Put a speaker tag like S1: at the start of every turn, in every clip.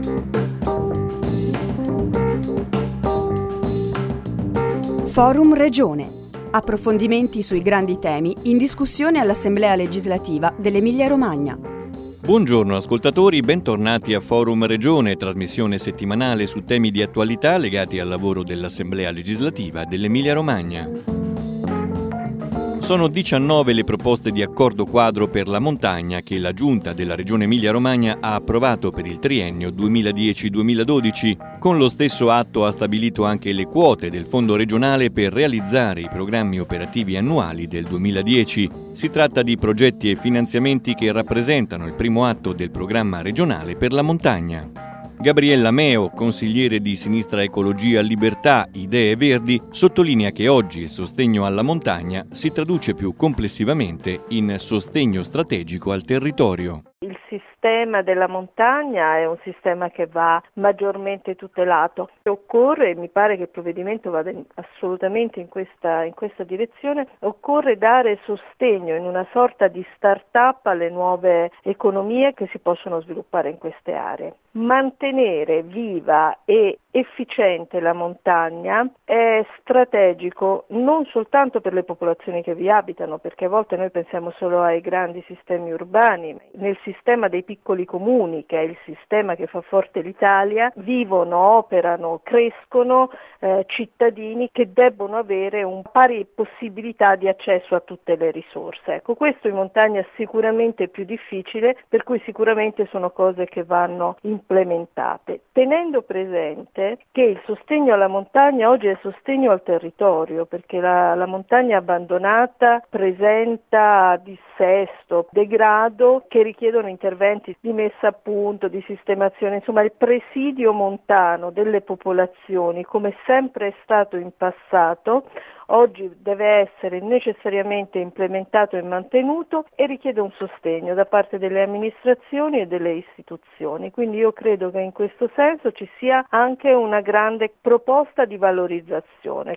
S1: Forum Regione. Approfondimenti sui grandi temi in discussione all'Assemblea legislativa dell'Emilia-Romagna.
S2: Buongiorno ascoltatori, bentornati a Forum Regione, trasmissione settimanale su temi di attualità legati al lavoro dell'Assemblea legislativa dell'Emilia-Romagna. Sono 19 le proposte di accordo quadro per la montagna che la Giunta della Regione Emilia-Romagna ha approvato per il triennio 2010-2012. Con lo stesso atto ha stabilito anche le quote del Fondo regionale per realizzare i programmi operativi annuali del 2010. Si tratta di progetti e finanziamenti che rappresentano il primo atto del programma regionale per la montagna. Gabriella Meo, consigliere di Sinistra Ecologia Libertà Idee Verdi, sottolinea che oggi il sostegno alla montagna si traduce più complessivamente in sostegno strategico al territorio.
S3: Il sistema della montagna è un sistema che va maggiormente tutelato. Occorre, mi pare che il provvedimento vada assolutamente in questa direzione, occorre dare sostegno in una sorta di start-up alle nuove economie che si possono sviluppare in queste aree. Mantenere viva e efficiente la montagna è strategico non soltanto per le popolazioni che vi abitano, perché a volte noi pensiamo solo ai grandi sistemi urbani. Nel sistema dei piccoli comuni, che è il sistema che fa forte l'Italia, vivono, operano, crescono cittadini che debbono avere un pari possibilità di accesso a tutte le risorse. Ecco, questo in montagna è sicuramente più difficile, per cui sicuramente sono cose che vanno implementate, tenendo presente che il sostegno alla montagna oggi è sostegno al territorio, perché la montagna abbandonata presenta dissesto, degrado che richiedono interventi di messa a punto, di sistemazione, insomma il presidio montano delle popolazioni, come sempre è stato in passato, oggi deve essere necessariamente implementato e mantenuto e richiede un sostegno da parte delle amministrazioni e delle istituzioni. Quindi io credo che in questo senso ci sia anche una grande proposta di valorizzazione.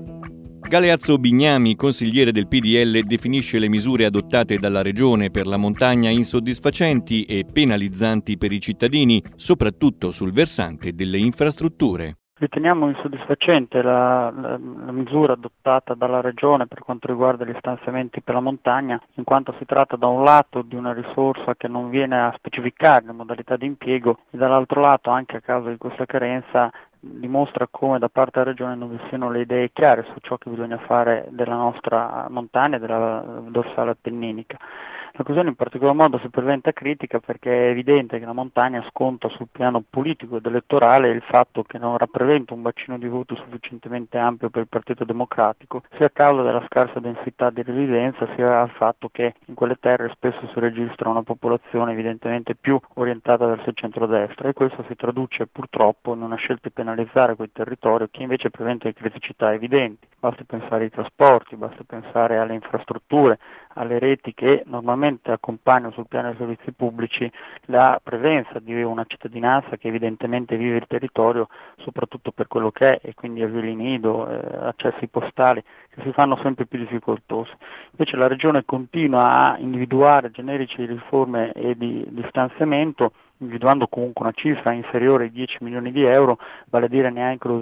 S2: Galeazzo Bignami, consigliere del PDL, definisce le misure adottate dalla Regione per la montagna insoddisfacenti e penalizzanti per i cittadini, soprattutto sul versante delle infrastrutture.
S4: Riteniamo insoddisfacente la misura adottata dalla Regione per quanto riguarda gli stanziamenti per la montagna, in quanto si tratta da un lato di una risorsa che non viene a specificare le modalità di impiego e dall'altro lato, anche a causa di questa carenza, dimostra come da parte della Regione non vi siano le idee chiare su ciò che bisogna fare della nostra montagna e della dorsale appenninica. La questione in particolar modo si presenta critica perché è evidente che la montagna sconta sul piano politico ed elettorale il fatto che non rappresenta un bacino di voto sufficientemente ampio per il Partito Democratico, sia a causa della scarsa densità di residenza, sia al fatto che in quelle terre spesso si registra una popolazione evidentemente più orientata verso il centrodestra e questo si traduce purtroppo in una scelta di penalizzare quel territorio che invece presenta criticità evidenti. Basta pensare ai trasporti, basta pensare alle infrastrutture, alle reti che normalmente accompagnano sul piano dei servizi pubblici la presenza di una cittadinanza che evidentemente vive il territorio soprattutto per quello che è e quindi asili nido, accessi postali che si fanno sempre più difficoltosi. Invece la Regione continua a individuare generici riforme e di stanziamento individuando comunque una cifra inferiore ai 10 milioni di euro, vale a dire neanche lo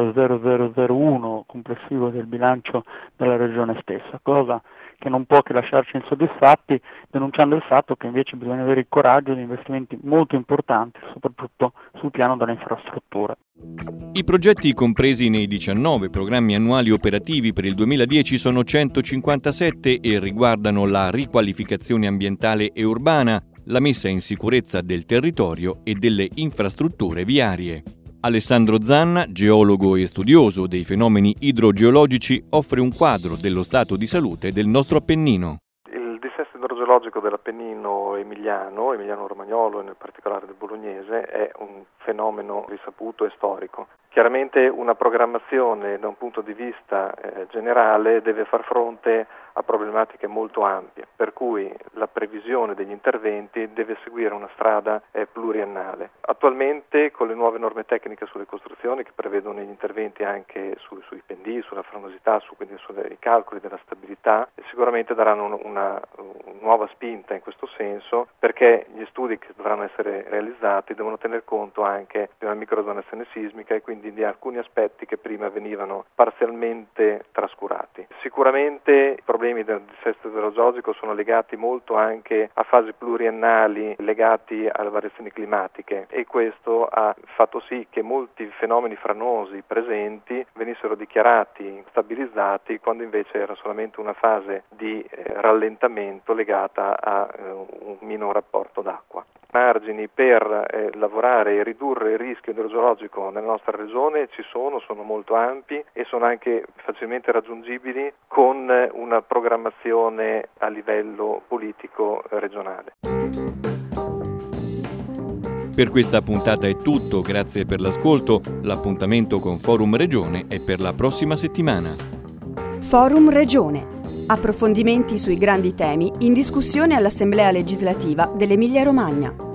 S4: 0,0001 complessivo del bilancio della Regione stessa, cosa che non può che lasciarci insoddisfatti, denunciando il fatto che invece bisogna avere il coraggio di investimenti molto importanti, soprattutto sul piano delle infrastrutture.
S2: I progetti compresi nei 19 programmi annuali operativi per il 2010 sono 157 e riguardano la riqualificazione ambientale e urbana, la messa in sicurezza del territorio e delle infrastrutture viarie. Alessandro Zanna, geologo e studioso dei fenomeni idrogeologici, offre un quadro dello stato di salute del nostro Appennino.
S5: Il dissesto idrogeologico dell'Appennino emiliano-romagnolo e nel particolare del bolognese è un fenomeno risaputo e storico. Chiaramente una programmazione da un punto di vista generale deve far fronte a problematiche molto ampie, per cui la previsione degli interventi deve seguire una strada pluriennale. Attualmente con le nuove norme tecniche sulle costruzioni che prevedono gli interventi anche sui pendii, sulla frenosità, quindi sui calcoli della stabilità, sicuramente daranno una nuova spinta in questo senso, perché gli studi che dovranno essere realizzati devono tener conto anche di una microzonazione sismica e quindi di alcuni aspetti che prima venivano parzialmente trascurati. Sicuramente i problemi del dissesto idrogeologico sono legati molto anche a fasi pluriennali legati alle variazioni climatiche, e questo ha fatto sì che molti fenomeni franosi presenti venissero dichiarati stabilizzati quando invece era solamente una fase di rallentamento legata a un minor apporto d'acqua. Margini per lavorare e ridurre il rischio idrogeologico nella nostra regione ci sono molto ampi e sono anche facilmente raggiungibili con una programmazione a livello politico regionale.
S2: Per questa puntata è tutto, grazie per l'ascolto. L'appuntamento con Forum Regione è per la prossima settimana.
S1: Forum Regione. Approfondimenti sui grandi temi in discussione all'Assemblea legislativa dell'Emilia-Romagna.